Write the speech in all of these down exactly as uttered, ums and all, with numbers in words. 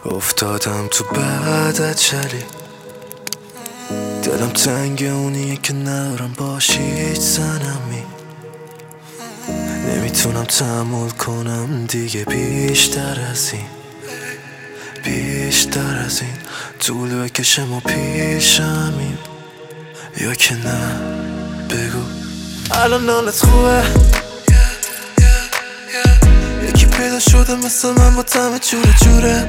افتادم تو بعد چلی، دلم تنگ اونیه که ندارم باشی هیچ زنمی. نمیتونم تحمل کنم دیگه بیشتر از این، بیشتر از این طول بکشم و پیشمیم یا که نه. بگو الان حالت خوبه؟ یکی پیدا شده مثل من با طعم جوره جوره.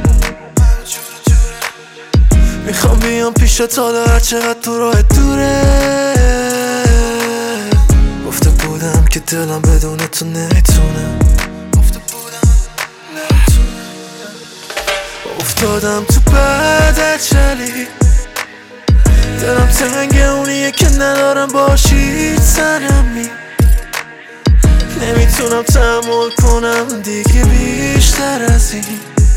میخوام بیام پیشت حالا هر چقدر تو راه دوره. گفته بودم که دلم بدون تو نمیتونه، افتادم تو بعد چلی، دلم تنگ اونیه که ندارم باشی هیچ زنمی. نمیتونم تحمل کنم دیگه بیشتر از این،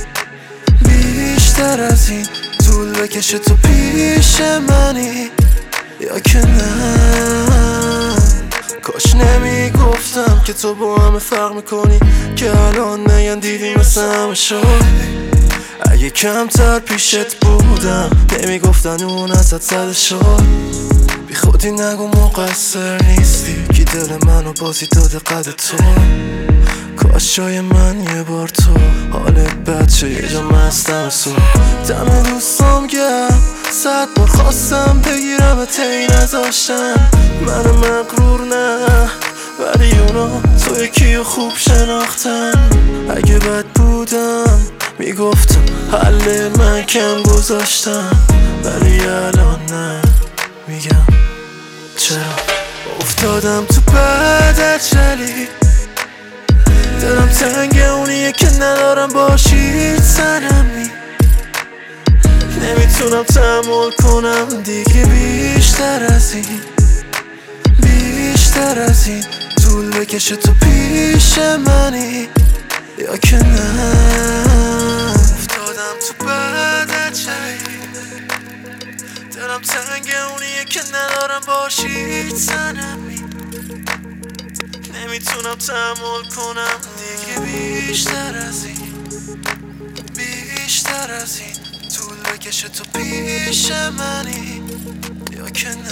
بیشتر از این طول بکشه تو پیش منی یا که نه. کاش نمیگفتم که تو با همه فرق میکنی، که الان میگن دیدی مثل همه شد. اگه کمتر پیشت بودم نمیگفتن اون ازت زده شد. بی خودی نگو مقصر نیستی که دل منو بازی داده قد تو. کاش جای من یه بار تو حالت بچه یه جا مستم سو. دم دوستام گرم صد بار خواستم بگیرم تی نذاشتن منو مغرور نه، ولی اونا تو یکیو خوب شناختن. اگه بد بودم میگفتم حل من کم گذاشتم، ولی الان نه میگم چرا. افتادم تو بعد چلی، دلم تنگ اونیه که ندارم باشی هیچ زنمی. نمیتونم تحمل کنم دیگه بیشتر از این، بیشتر از این طول بکشه تو پیش منی یا که نه. افتادم تو بعد چلی، دلم تنگ اونیه که ندارم باشی هیچ زنمی. نمیتونم تحمل کنم دیگه بیشتر از این، بیشتر از این طول بکشه تو پیش منی یا که نه.